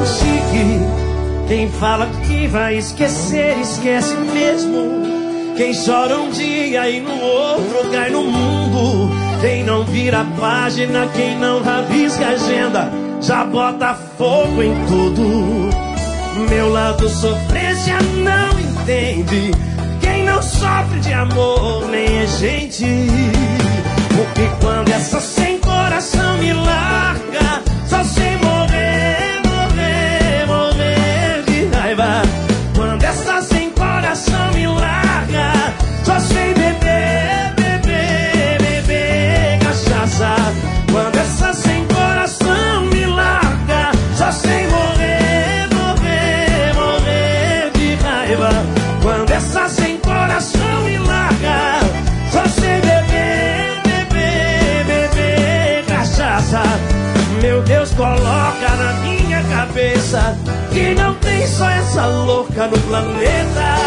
chique. Quem fala que vai esquecer, esquece mesmo. Quem chora um dia e no outro cai no mundo. Quem não vira página, quem não rabisca a agenda, já bota fogo em tudo. Meu lado sofrência não entende. Quem não sofre de amor nem é gente. Porque quando essa sem coração me larga, só sei morrer, morrer, morrer de raiva. Quando essa sem coração me larga, só sei beber, beber, beber cachaça. Quando essa sem coração me larga, só sei morrer, morrer, morrer de raiva. Quando essa sem coração me larga, só sei beber, beber, beber cachaça. Meu Deus, coloca na minha cabeça que não tem só essa louca no planeta.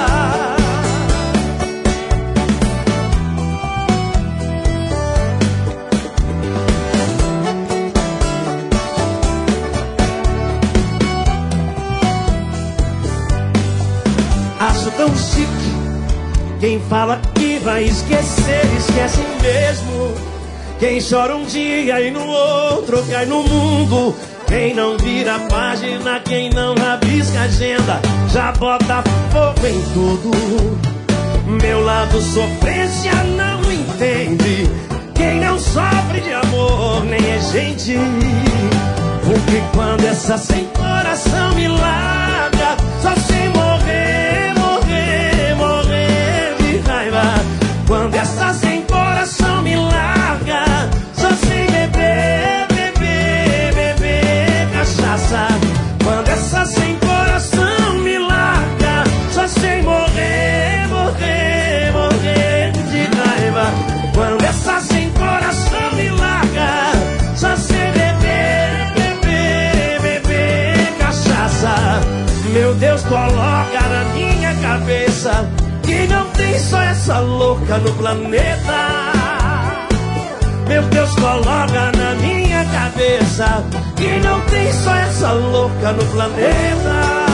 Acho tão chique. Quem fala que vai esquecer, esquece mesmo. Quem chora um dia e no outro cai no mundo. Quem não vira página, quem não rabisca a agenda, já bota fogo em tudo. Meu lado sofrência não entende. Quem não sofre de amor nem é gente. Porque quando essa sem coração me larga, só sei morrer, morrer, morrer de raiva. Quando essa sem coração me larga, só sei beber, beber, beber cachaça. Quando essa sem coração me larga, só sei morrer, morrer, morrer de raiva. Quando essa sem coração me larga, só sei beber, beber, beber cachaça. Meu Deus, coloca na minha cabeça que não tem só essa louca no planeta. Meu Deus, coloca na minha cabeça que não tem só essa louca no planeta.